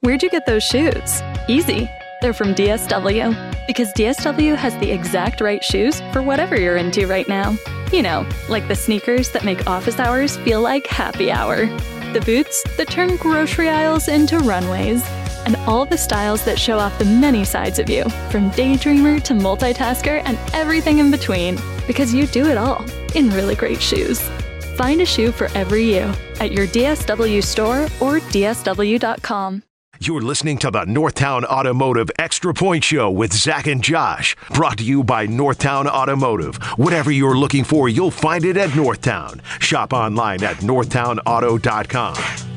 Where'd you get those shoes? Easy. They're from DSW. Because DSW has the exact right shoes for whatever you're into right now. You know, like the sneakers that make office hours feel like happy hour. The boots that turn grocery aisles into runways. And all the styles that show off the many sides of you, from daydreamer to multitasker and everything in between. Because you do it all in really great shoes. Find a shoe for every you at your DSW store or DSW.com. You're listening to the Northtown Automotive Extra Point Show with Zach and Josh. Brought to you by Northtown Automotive. Whatever you're looking for, you'll find it at Northtown. Shop online at northtownauto.com.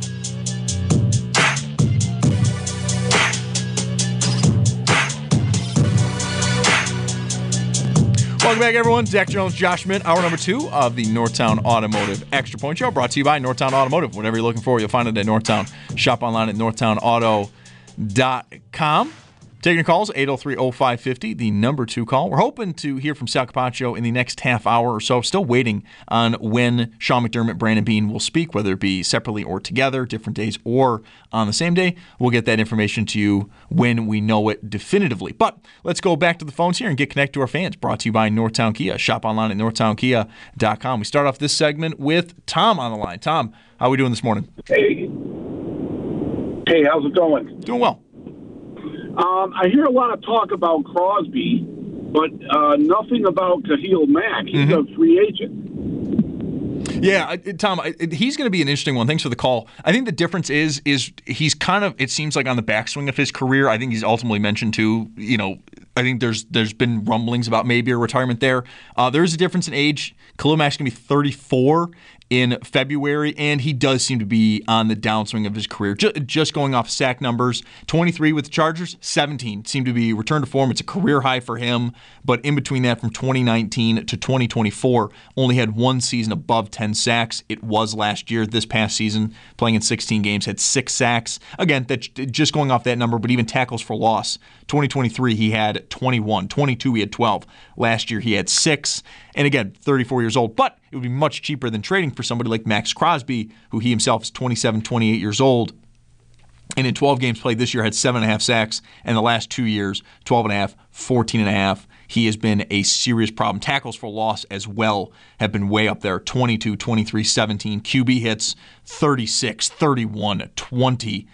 Welcome back, everyone. Zach Jones, Josh Schmidt, hour number 2 of the Northtown Automotive Extra Point Show, brought to you by Northtown Automotive. Whatever you're looking for, you'll find it at Northtown. Shop online at northtownauto.com. Taking your calls, 803-0550, the number 2 call. We're hoping to hear from Sal Capaccio in the next half hour or so. Still waiting on when Sean McDermott, Brandon Beane will speak, whether it be separately or together, different days or on the same day. We'll get that information to you when we know it definitively. But let's go back to the phones here and get connected to our fans. Brought to you by Northtown Kia. Shop online at northtownkia.com. We start off this segment with Tom on the line. Tom, how are we doing this morning? Hey, how's it going? Doing well. I hear a lot of talk about Crosby, but nothing about Khalil Mack. He's a free agent. Yeah, Tom, he's going to be an interesting one. Thanks for the call. I think the difference is he's kind of, it seems like on the backswing of his career. I think he's ultimately mentioned too, I think there's been rumblings about maybe a retirement there. There's a difference in age. Khalil Mack's going to be 34 in February, and he does seem to be on the downswing of his career. Just going off sack numbers, 23 with the Chargers, 17 seem to be return to form. It's a career high for him, but in between that, from 2019 to 2024, only had one season above 10 sacks. It was last year. This past season, playing in 16 games, had 6 sacks. Again, that's just going off that number, but even tackles for loss. 2023, he had 21. 22, he had 12. Last year, he had 6. And again, 34 years old. But it would be much cheaper than trading for somebody like Max Crosby, who he himself is 27, 28 years old. And in 12 games played this year, had 7.5 sacks. And the last 2 years, 12.5, 14.5. He has been a serious problem. Tackles for loss as well have been way up there. 22, 23, 17. QB hits, 36, 31, 20.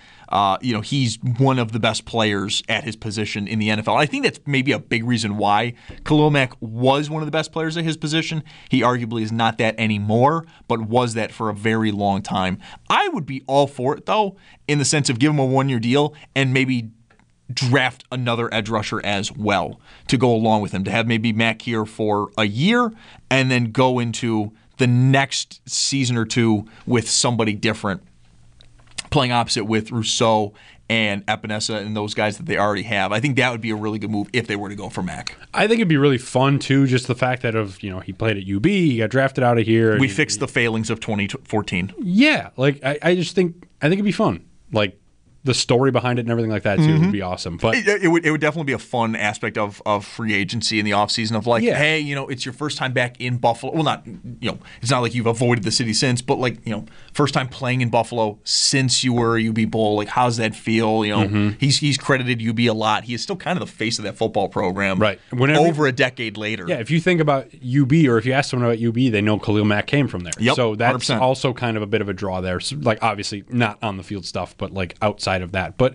He's one of the best players at his position in the NFL. I think that's maybe a big reason why Khalil Mack was one of the best players at his position. He arguably is not that anymore, but was that for a very long time. I would be all for it, though, in the sense of give him a 1-year deal and maybe draft another edge rusher as well to go along with him, to have maybe Mack here for a year and then go into the next season or two with somebody different, playing opposite with Rousseau and Epinesa and those guys that they already have. I think that would be a really good move if they were to go for Mack. I think it'd be really fun, too, just the fact that he played at UB, he got drafted out of here. We fixed the failings of 2014. Yeah, I just think it'd be fun. Like, the story behind it and everything like that, too, would be awesome. But it would definitely be a fun aspect of free agency in the offseason of hey, it's your first time back in Buffalo. Well, not, it's not like you've avoided the city since, but first time playing in Buffalo since you were a UB Bull. Like, how's that feel? He's credited UB a lot. He is still kind of the face of that football program, right? Over a decade later. Yeah, if you think about UB, or if you ask someone about UB, they know Khalil Mack came from there. Yep, so that's 100%. Also kind of a bit of a draw there. So, obviously not on the field stuff, but outside of that. But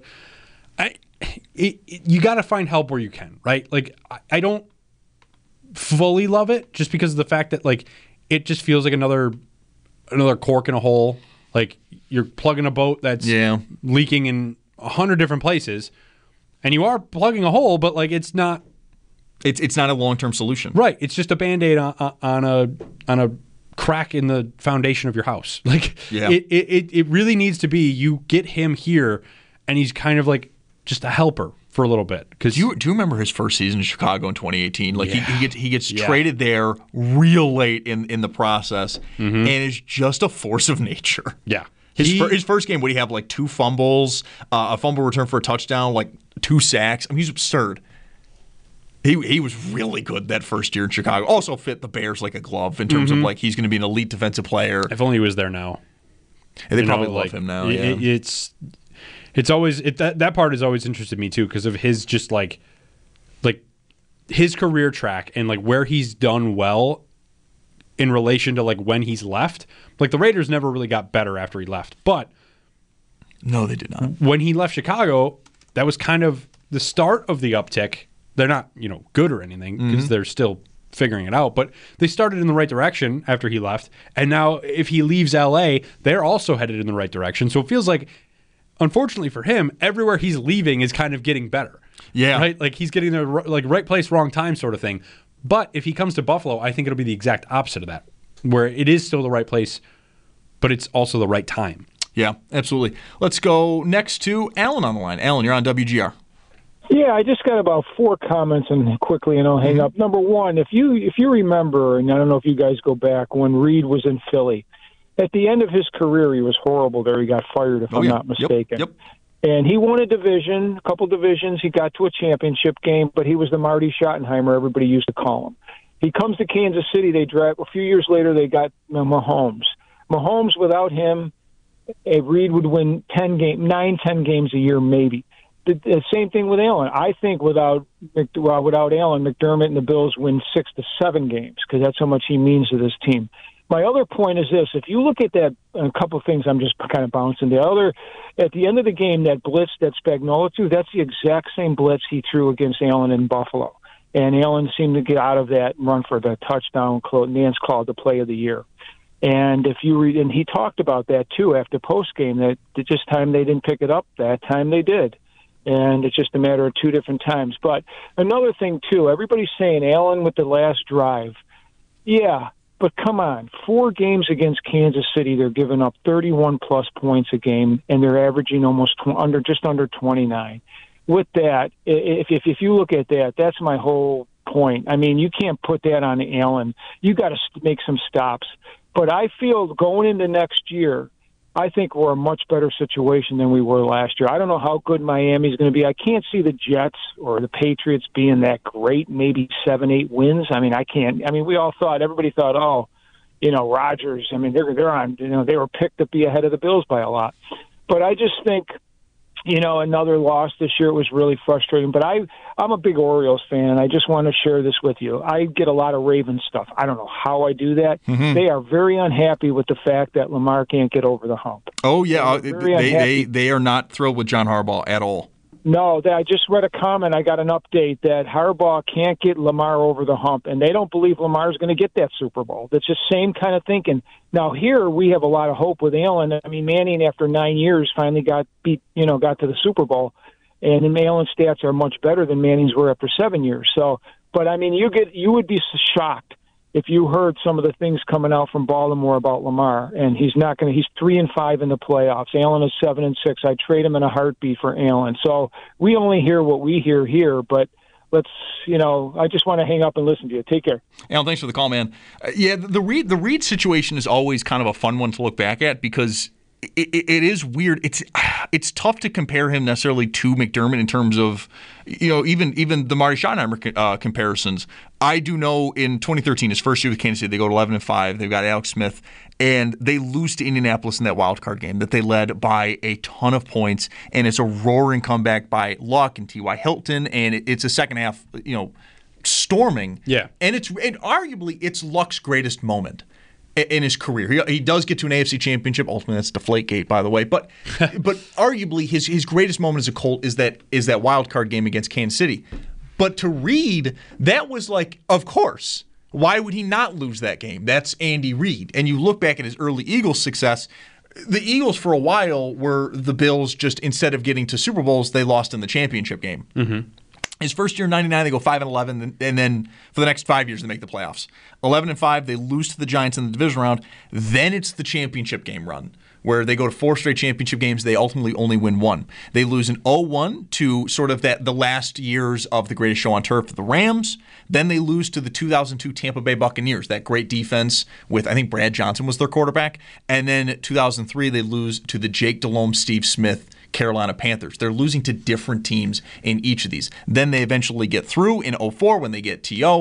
you got to find help where you can, right? I don't fully love it just because of the fact that it just feels like another cork in a hole. Like you're plugging a boat that's leaking in 100 different places, and you are plugging a hole, but it's not. It's not a long-term solution, right? It's just a Band-Aid on a crack in the foundation of your house. It really needs to be you get him here, and he's kind of just a helper for a little bit. Do you remember his first season in Chicago in 2018? He gets traded there real late in the process, and is just a force of nature. Yeah. His first game, would he have 2 fumbles, a fumble return for a touchdown, 2 sacks? I mean, he's absurd. He was really good that first year in Chicago. Also fit the Bears like a glove in terms of he's going to be an elite defensive player. If only he was there now. And they probably love him now. It's always that part has always interested me too because of his just like his career track and like where he's done well in relation to like when he's left. Like the Raiders never really got better after he left, but no, they did not. When he left Chicago, that was kind of the start of the uptick. They're not, good or anything because they're still figuring it out, but they started in the right direction after he left. And now if he leaves LA, they're also headed in the right direction. So it feels like, unfortunately for him, everywhere he's leaving is kind of getting better. Yeah. Right? Like he's getting the right place, wrong time sort of thing. But if he comes to Buffalo, I think it'll be the exact opposite of that, where it is still the right place, but it's also the right time. Yeah, absolutely. Let's go next to Alan on the line. Alan, you're on WGR. Yeah, I just got about 4 comments and quickly, and I'll hang up. Number one, if you remember, and I don't know if you guys go back, when Reed was in Philly, at the end of his career, he was horrible there. He got fired, if I'm not mistaken. Yep. And he won a couple divisions. He got to a championship game, but he was the Marty Schottenheimer everybody used to call him. He comes to Kansas City. They draft a few years later. They got Mahomes. Mahomes, without him, Reed would win 10 games a year, maybe. The same thing with Allen. I think without Allen, McDermott and the Bills win 6 to 7 games because that's how much he means to this team. My other point is this: if you look at that, a couple of things I'm just kind of bouncing. At the end of the game, that blitz that Spagnuolo threw, that's the exact same blitz he threw against Allen in Buffalo. And Allen seemed to get out of that and run for the touchdown. Nance called the play of the year. And if you read, and he talked about that too after post game, that this time they didn't pick it up, that time they did. And it's just a matter of 2 different times. But another thing too, everybody's saying Allen with the last drive. Yeah. But come on, 4 games against Kansas City, they're giving up 31-plus points a game, and they're averaging just under 29. With that, if you look at that, that's my whole point. I mean, you can't put that on Allen. You got to make some stops. But I feel going into next year, I think we're a much better situation than we were last year. I don't know how good Miami's going to be. I can't see the Jets or the Patriots being that great, maybe 7-8 wins. I mean, everybody thought, Rodgers, I mean, they're on, they were picked to be ahead of the Bills by a lot. But I just think, another loss this year was really frustrating. But I'm a big Orioles fan, and I just want to share this with you. I get a lot of Ravens stuff. I don't know how I do that. Mm-hmm. They are very unhappy with the fact that Lamar can't get over the hump. Oh, yeah. They are not thrilled with John Harbaugh at all. No, I just read a comment. I got an update that Harbaugh can't get Lamar over the hump, and they don't believe Lamar's going to get that Super Bowl. That's the same kind of thinking. Now, here we have a lot of hope with Allen. I mean, Manning, after 9 years, finally got to the Super Bowl, and Allen's stats are much better than Manning's were after 7 years. So, but I mean, you would be shocked if you heard some of the things coming out from Baltimore about Lamar, and he's 3-5 in the playoffs. Allen is 7-6. I'd trade him in a heartbeat for Allen. So we only hear what we hear here, but let's, I just want to hang up and listen to you. Take care. Alan, thanks for the call, man. The Reed situation is always kind of a fun one to look back at because it is weird. It's tough to compare him necessarily to McDermott in terms of, even the Marty Schottenheimer comparisons. I do know in 2013, his first year with Kansas City, they go to 11-5. They've got Alex Smith, and they lose to Indianapolis in that wild card game that they led by a ton of points, and it's a roaring comeback by Luck and T.Y. Hilton, and it's a second half, storming. Yeah, and arguably it's Luck's greatest moment in his career. He does get to an AFC championship. Ultimately, that's Deflategate, by the way. But arguably his greatest moment as a Colt is that wild card game against Kansas City. But to Reed, that was like, of course. Why would he not lose that game? That's Andy Reid. And you look back at his early Eagles success, the Eagles for a while were the Bills, just instead of getting to Super Bowls, they lost in the championship game. Mm-hmm. His first year in 99, they go 5-11, and then for the next 5 years, they make the playoffs. 11-5, they lose to the Giants in the division round. Then it's the championship game run, where they go to 4 straight championship games. They ultimately only win 1. They lose in 0-1 to sort of the last years of the greatest show on turf, the Rams. Then they lose to the 2002 Tampa Bay Buccaneers, that great defense with, I think, Brad Johnson was their quarterback. And then 2003, they lose to the Jake Delhomme, Steve Smith Carolina Panthers. They're losing to different teams in each of these. Then they eventually get through in 04 when they get T.O.,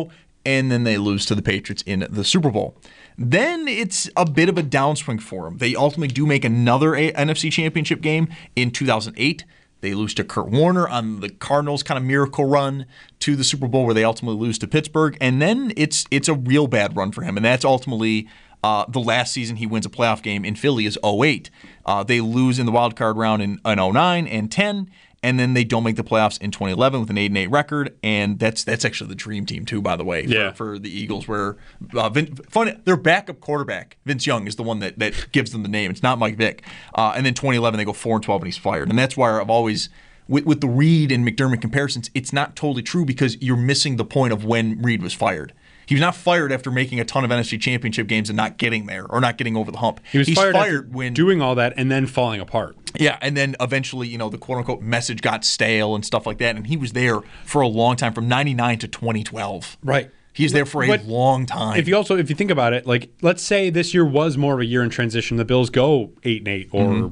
and then they lose to the Patriots in the Super Bowl. Then it's a bit of a downswing for them. They ultimately do make another NFC Championship game in 2008. They lose to Kurt Warner on the Cardinals' kind of miracle run to the Super Bowl, where they ultimately lose to Pittsburgh. And then it's a real bad run for him, and that's ultimately the last season he wins a playoff game in Philly is 2008. They lose in the wild card round in 2009 and 10. And then they don't make the playoffs in 2011 with an 8-8 record, and that's actually the dream team too, by the way, for the Eagles. Where their backup quarterback Vince Young is the one that gives them the name. It's not Mike Vick. And then 2011 they go 4-12 and he's fired, and that's why I've always with the Reed and McDermott comparisons, it's not totally true because you're missing the point of when Reed was fired. He was not fired after making a ton of NFC Championship games and not getting there or not getting over the hump. He's fired when doing all that and then falling apart. Yeah, and then eventually, the quote-unquote message got stale and stuff like that, and he was there for a long time, from 99 to 2012. Right. He's there for a long time. If you think about it, like, let's say this year was more of a year in transition, the Bills go 8-8 or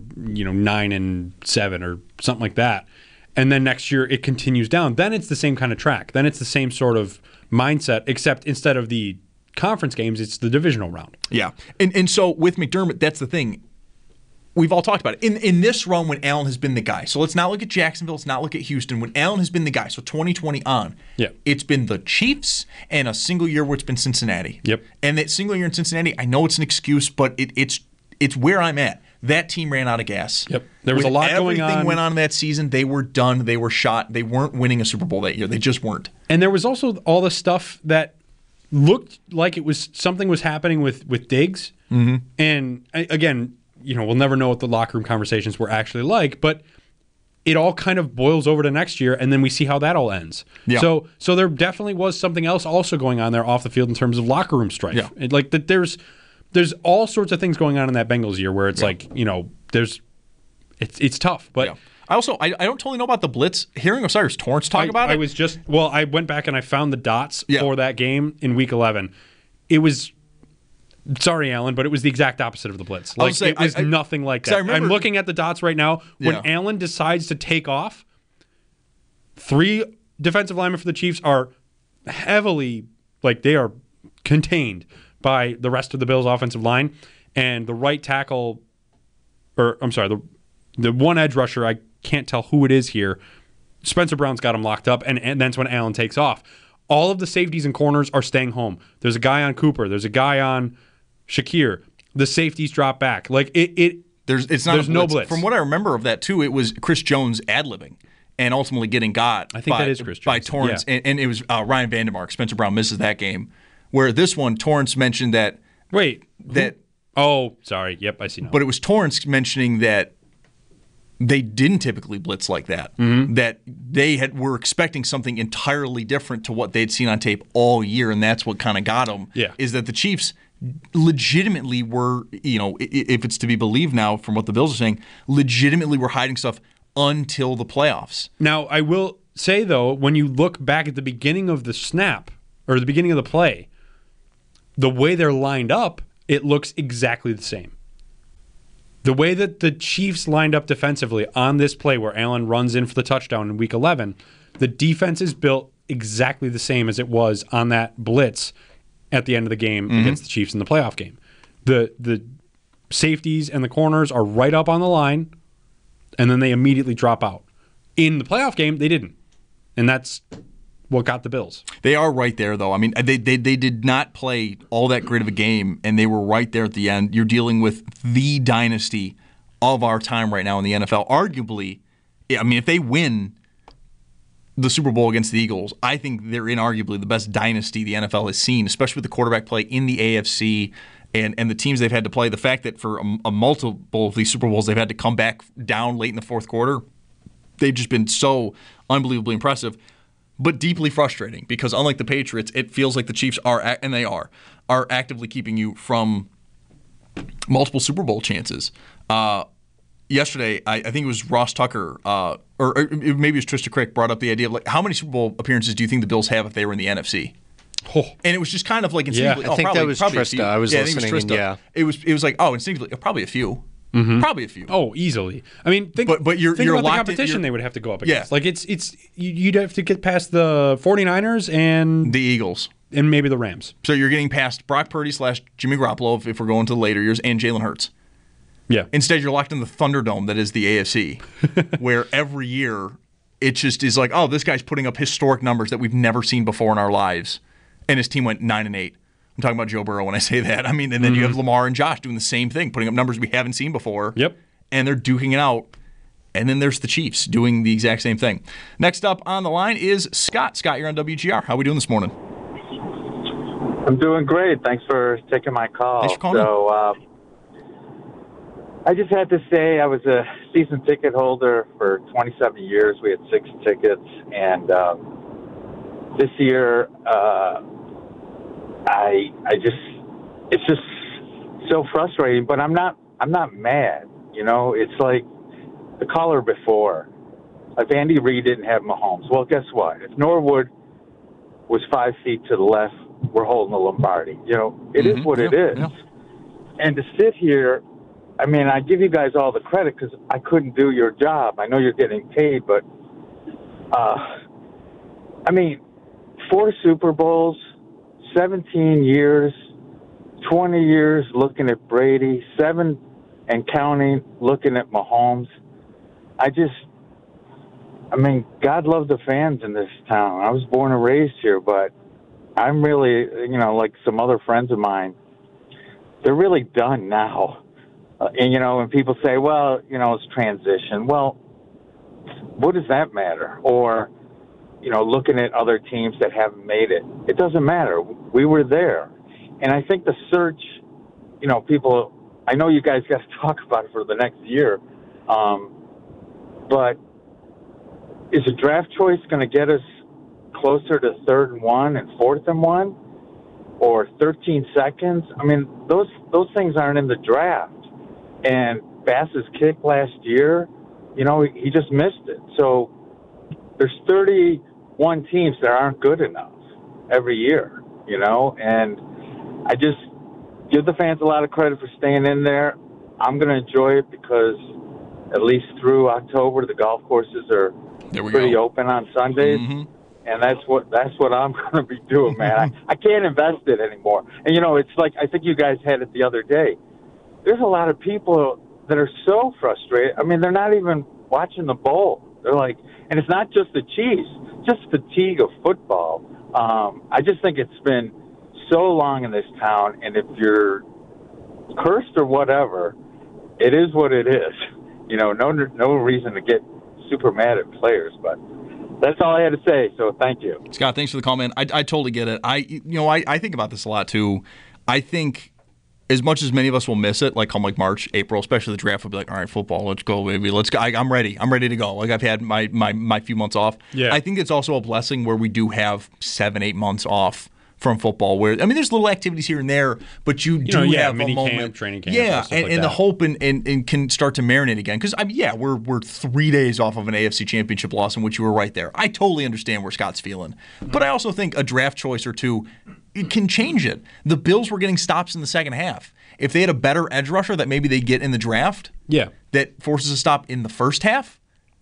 9-7 or something like that, and then next year it continues down, then it's the same kind of track. Then it's the same sort of mindset, except instead of the conference games, it's the divisional round. Yeah. And so with McDermott, that's the thing. We've all talked about it. In this run when Allen has been the guy, so let's not look at Jacksonville, let's not look at Houston. When Allen has been the guy, so 2020 on, it's been the Chiefs and a single year where it's been Cincinnati. Yep. And that single year in Cincinnati, I know it's an excuse, but it's where I'm at. That team ran out of gas. Yep. There was a lot going on. Everything went on in that season. They were done. They were shot. They weren't winning a Super Bowl that year. They just weren't. And there was also all the stuff that looked like it was something was happening with Diggs. Mm-hmm. And again, we'll never know what the locker room conversations were actually like, but it all kind of boils over to next year, and then we see how that all ends. Yeah. So there definitely was something else also going on there off the field in terms of locker room strife. Yeah. Like that there's all sorts of things going on in that Bengals year where it's it's tough. But I don't totally know about the blitz. Hearing Osiris Torrance talk about it. I went back and I found the dots for that game in Week 11. It was, sorry, Alan, but it was the exact opposite of the blitz. Like, it was nothing like that. I'm looking at the dots right now. When Allen decides to take off, 3 defensive linemen for the Chiefs are heavily, they are contained by the rest of the Bills' offensive line, and the right tackle, the one edge rusher, I can't tell who it is here, Spencer Brown's got him locked up, and that's when Allen takes off. All of the safeties and corners are staying home. There's a guy on Cooper. There's a guy on Shakir. The safeties drop back. There's no blitz. From what I remember of that, too, it was Chris Jones ad-libbing and ultimately getting got that is Chris Jones. By Torrance, and it was Ryan Vandermark. Spencer Brown misses that game. Where this one, Torrance mentioned that... Oh, sorry. Yep, I see now. But it was Torrance mentioning that they didn't typically blitz like that. Mm-hmm. That they were expecting something entirely different to what they'd seen on tape all year, and that's what kind of got them. Yeah. Is that the Chiefs legitimately were, if it's to be believed now from what the Bills are saying, legitimately were hiding stuff until the playoffs. Now, I will say, though, when you look back at the beginning of the snap, or the beginning of the play, the way they're lined up, it looks exactly the same. The way that the Chiefs lined up defensively on this play where Allen runs in for the touchdown in Week 11, the defense is built exactly the same as it was on that blitz at the end of the game against the Chiefs in the playoff game. The safeties and the corners are right up on the line, and then they immediately drop out. In the playoff game, they didn't. And that's what got the Bills. They are right there, though. I mean, they did not play all that great of a game, and they were right there at the end. You're dealing with the dynasty of our time right now in the NFL. Arguably, I mean, if they win the Super Bowl against the Eagles, I think they're inarguably the best dynasty the NFL has seen, especially with the quarterback play in the AFC and the teams they've had to play. The fact that for a multiple of these Super Bowls, they've had to come back down late in the fourth quarter, they've just been so unbelievably impressive. But deeply frustrating because unlike the Patriots, it feels like the Chiefs are actively keeping you from multiple Super Bowl chances. Yesterday, I think it was Ross Tucker, or maybe it was Trista Crick, brought up the idea of how many Super Bowl appearances do you think the Bills have if they were in the NFC? Oh. And it was just kind of like instinctively. Yeah, I think that was Trista. I was listening. It was like instinctively probably a few. Mm-hmm. Probably a few. Oh, easily. I mean, think about the competition they would have to go up against. Like you'd have to get past the 49ers and the Eagles. and maybe the Rams. So you're getting past Brock Purdy / Jimmy Garoppolo if we're going to the later years, and Jalen Hurts. Yeah. Instead, you're locked in the Thunderdome that is the AFC, where every year it just is like, oh, this guy's putting up historic numbers that we've never seen before in our lives, and his team went 9-8. I'm talking about Joe Burrow when I say that. I mean, and then you have Lamar and Josh doing the same thing, putting up numbers we haven't seen before. Yep. And they're duking it out. And then there's the Chiefs doing the exact same thing. Next up on the line is Scott. Scott, you're on WGR. How are we doing this morning? I'm doing great. Thanks for taking my call. Thanks for calling in. I just had to say I was a season ticket holder for 27 years. We had 6 tickets. And this year, it's just so frustrating, but I'm not mad. You know, it's like the caller before. If Andy Reid didn't have Mahomes, well, guess what? If Norwood was 5 feet to the left, we're holding the Lombardi. You know, it is what it is. Yeah. And to sit here, I mean, I give you guys all the credit because I couldn't do your job. I know you're getting paid, but, 4 Super Bowls, 17 years, 20 years looking at Brady, 7 and counting looking at Mahomes. God love the fans in this town. I was born and raised here, but I'm really, like some other friends of mine, they're really done now. And people say, well, it's transition. Well, what does that matter? Or, looking at other teams that haven't made it, it doesn't matter. We were there. And I think the search, people, I know you guys got to talk about it for the next year, but is a draft choice going to get us closer to 3rd and 1 and 4th and 1 or 13 seconds? I mean, those things aren't in the draft. And Bass's kick last year, he just missed it. So there's 31 teams that aren't good enough every year, and I just give the fans a lot of credit for staying in there. I'm going to enjoy it because at least through October, the golf courses are pretty open on Sundays. Mm-hmm. And that's what I'm going to be doing, man. I can't invest it anymore. And, it's like, I think you guys had it the other day. There's a lot of people that are so frustrated. I mean, they're not even watching the bowl. They're like, and it's not just the Chiefs, just fatigue of football. I just think it's been so long in this town, and if you're cursed or whatever, it is what it is. No reason to get super mad at players, but that's all I had to say. So thank you, Scott. Thanks for the call, man. I totally get it. I think about this a lot too. I think as much as many of us will miss it, like come like March, April, especially the draft, will be like, all right, football, let's go, baby, let's go. I'm ready. I'm ready to go. Like I've had my few months off. Yeah. I think it's also a blessing where we do have 7-8 months off from football, where there's little activities here and there, but you do have mini a moment, camp, training camp, and the hope and can start to marinate again. Because we're 3 days off of an AFC Championship loss in which you were right there. I totally understand where Scott's feeling, but I also think a draft choice or two, it can change it. The Bills were getting stops in the second half. If they had a better edge rusher that maybe they get in the draft, that forces a stop in the first half,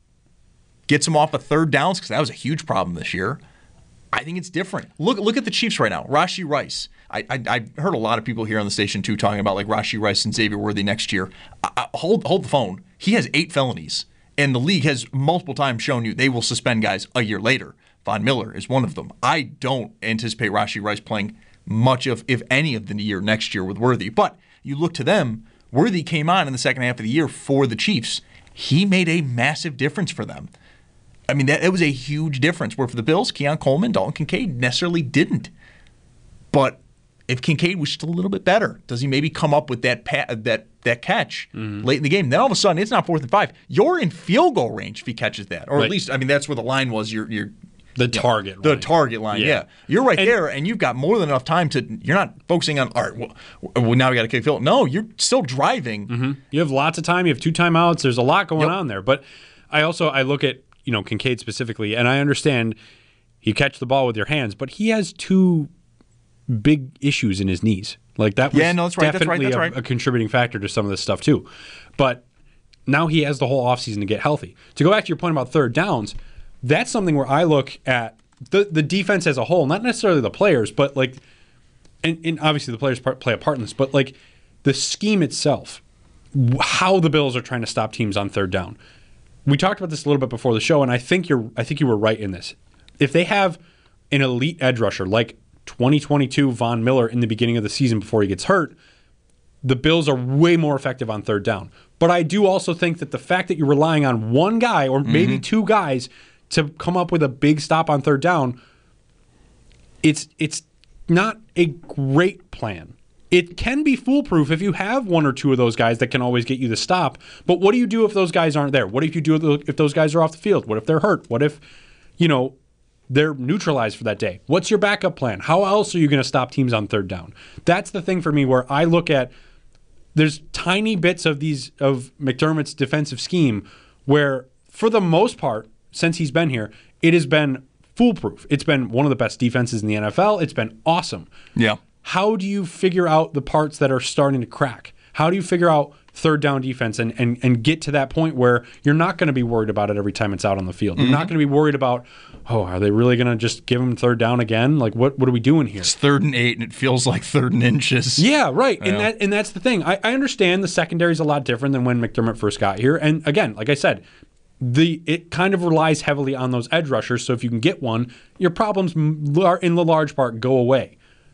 gets them off of 3rd downs, because that was a huge problem this year. I think it's different. Look at the Chiefs right now. Rashee Rice. I heard a lot of people here on the station too talking about like Rashee Rice and Xavier Worthy next year. Hold the phone. He has 8 felonies, and the league has multiple times shown you they will suspend guys a year later. Von Miller is one of them. I don't anticipate Rashee Rice playing much of, if any, of the year next year with Worthy. But you look to them. Worthy came on in the second half of the year for the Chiefs. He made a massive difference for them. I mean, it was a huge difference. Where for the Bills, Keon Coleman, Dalton Kincaid necessarily didn't. But if Kincaid was just a little bit better, does he maybe come up with that catch late in the game? Then all of a sudden, it's not 4th and 5. You're in field goal range if he catches that, or at least that's where the line was. The target line. The target line, yeah. You're right there, and you've got more than enough time to. You're not focusing on, all right, well now we got to kick field. No, you're still driving. Mm-hmm. You have lots of time. You have 2 timeouts. There's a lot going on there. But I look at Kincaid specifically, and I understand you catch the ball with your hands, but he has 2 big issues in his knees. Like that was definitely a contributing factor to some of this stuff too. But now he has the whole offseason to get healthy. To go back to your point about 3rd downs, that's something where I look at the defense as a whole, not necessarily the players, but like, and obviously the players play a part in this, but like the scheme itself, how the Bills are trying to stop teams on third down. We talked about this a little bit before the show, and I think you were right in this. If they have an elite edge rusher like 2022 Von Miller in the beginning of the season before he gets hurt, the Bills are way more effective on third down. But I do also think that the fact that you're relying on one guy or maybe two guys to come up with a big stop on third down, it's not a great plan. It can be foolproof if you have one or two of those guys that can always get you the stop. But what do you do if those guys aren't there? What if you do if those guys are off the field? What if they're hurt? What if, they're neutralized for that day? What's your backup plan? How else are you going to stop teams on third down? That's the thing for me where I look at there's tiny bits of McDermott's defensive scheme where, for the most part, since he's been here, it has been foolproof. It's been one of the best defenses in the NFL. It's been awesome. Yeah. How do you figure out the parts that are starting to crack? How do you figure out third down defense and get to that point where you're not going to be worried about it every time it's out on the field? You're not going to be worried about, are they really going to just give him third down again? Like, what are we doing here? It's 3rd and 8, and it feels like 3rd and inches. Yeah, right. Yeah. And that's the thing. I understand the secondary is a lot different than when McDermott first got here. And again, like I said, it kind of relies heavily on those edge rushers. So if you can get one, your problems in the large part go away.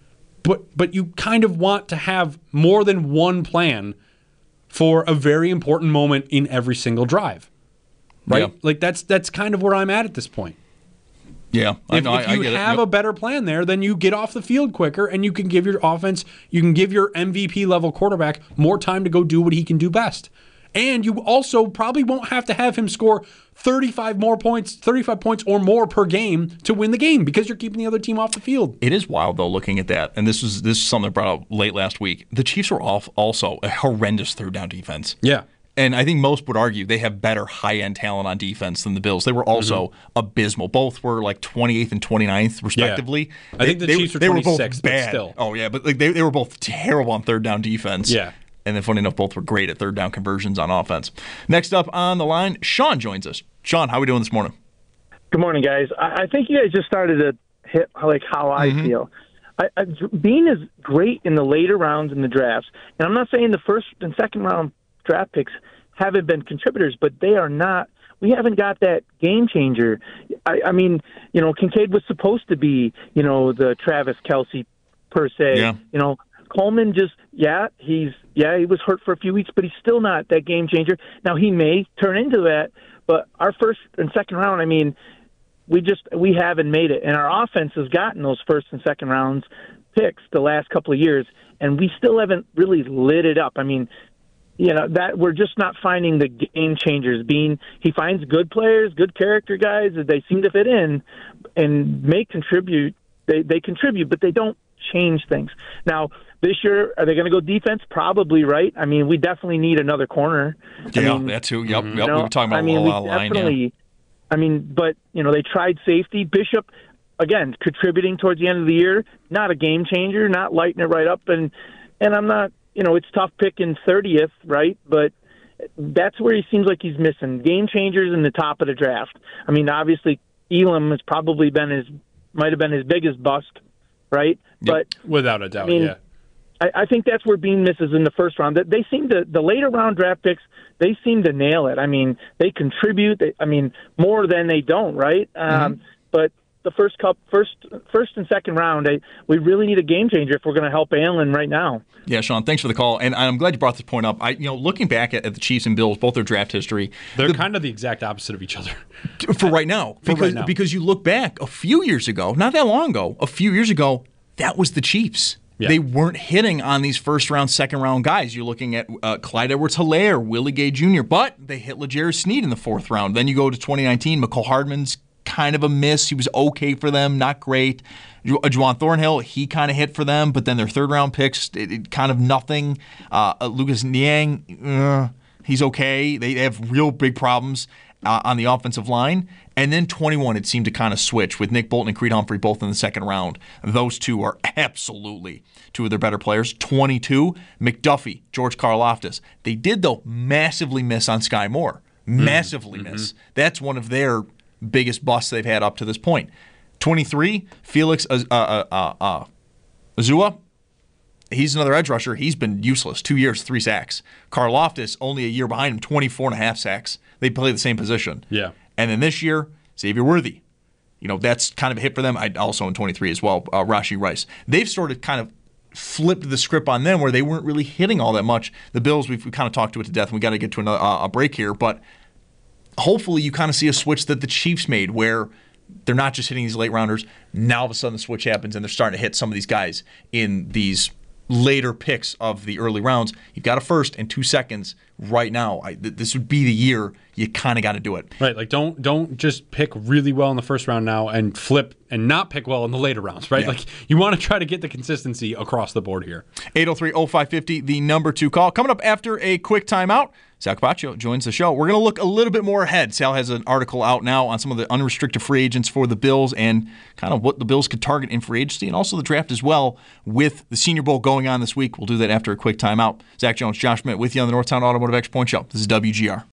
But you kind of want to have more than one plan for a very important moment in every single drive, right? Yeah. Like that's kind of where I'm at this point. Yeah, If you have a better plan there, then you get off the field quicker, and you can give your offense, you can give your MVP level quarterback more time to go do what he can do best. And you also probably won't have to have him score 35 points or more per game to win the game because you're keeping the other team off the field. It is wild, though, looking at that. And this is something I brought up late last week. The Chiefs are also a horrendous third down defense. Yeah. And I think most would argue they have better high-end talent on defense than the Bills. They were also abysmal. Both were like 28th and 29th, respectively. Yeah. I think the Chiefs were 26th, were both bad. But still. Oh, yeah, but they were both terrible on third down defense. Yeah. And then, funny enough, both were great at third down conversions on offense. Next up on the line, Sean joins us. Sean, how are we doing this morning? Good morning, guys. I think you guys just started to hit like how I feel. Bean is great in the later rounds in the drafts, and I'm not saying the first and second round draft picks haven't been contributors, but they are not. We haven't got that game changer. I mean, Kincaid was supposed to be, the Travis Kelce per se. Yeah. Coleman he was hurt for a few weeks, but he's still not that game changer. Now he may turn into that, but our first and second round, I mean, we haven't made it, and our offense has gotten those first and second rounds picks the last couple of years, and we still haven't really lit it up. I mean, that we're just not finding the game changers. He finds good players, good character guys that they seem to fit in and may contribute. They contribute, but they don't change things. Now, this year, are they going to go defense? Probably, right? I mean, we definitely need another corner. Yeah, that too. Yep. We were talking about a lot of line. Yeah. I mean, but, they tried safety. Bishop, again, contributing towards the end of the year, not a game changer, not lighting it right up. And I'm not, it's tough picking 30th, right? But that's where he seems like he's missing. Game changers in the top of the draft. I mean, obviously, Elam has probably might have been his biggest bust, right? Yep. But without a doubt, yeah. I think that's where Bean misses in the first round. They seem to, the later round draft picks, they seem to nail it. I mean, they contribute. More than they don't, right? But the first and second round, we really need a game changer if we're going to help Allen right now. Yeah, Sean, thanks for the call, and I'm glad you brought this point up. Looking back at the Chiefs and Bills, both their draft history, they're kind of the exact opposite of each other for right now. Because you look back a few years ago, not that long ago, that was the Chiefs. Yeah. They weren't hitting on these first-round, second-round guys. You're looking at Clyde Edwards-Helaire, Willie Gay Jr., but they hit L'Jarius Sneed in the fourth round. Then you go to 2019, Mecole Hardman's kind of a miss. He was okay for them, not great. Juwan Thornhill, he kind of hit for them, but then their third-round picks, it kind of nothing. Lucas Niang, he's okay. They have real big problems on the offensive line. And then 21, it seemed to kind of switch with Nick Bolton and Creed Humphrey both in the second round. Those two are absolutely two of their better players. 22, McDuffie, George Karlaftis. They did, though, massively miss on Sky Moore. Massively miss. That's one of their biggest busts they've had up to this point. 23, Felix Azua. He's another edge rusher. He's been useless. 2 years, 3 sacks. Karlaftis, only a year behind him, 24.5 sacks. They play the same position. Yeah. And then this year, Xavier Worthy. That's kind of a hit for them. Also in 23 as well, Rashee Rice. They've sort of kind of flipped the script on them where they weren't really hitting all that much. The Bills, we kind of talked to it to death, and we got to get to a break here. But hopefully you kind of see a switch that the Chiefs made where they're not just hitting these late rounders. Now all of a sudden the switch happens and they're starting to hit some of these guys in these later picks of the early rounds. You've got a first and 2 seconds right now. This would be the year you kind of got to do it. Right, like don't just pick really well in the first round now and flip and not pick well in the later rounds, right? Yeah. Like you want to try to get the consistency across the board here. 803-0550, the number 2 call. Coming up after a quick timeout, Sal Capaccio joins the show. We're going to look a little bit more ahead. Sal has an article out now on some of the unrestricted free agents for the Bills and kind of what the Bills could target in free agency and also the draft as well with the Senior Bowl going on this week. We'll do that after a quick timeout. Zach Jones, Josh Schmidt with you on the Northtown Automotive Extra Point Show. This is WGR.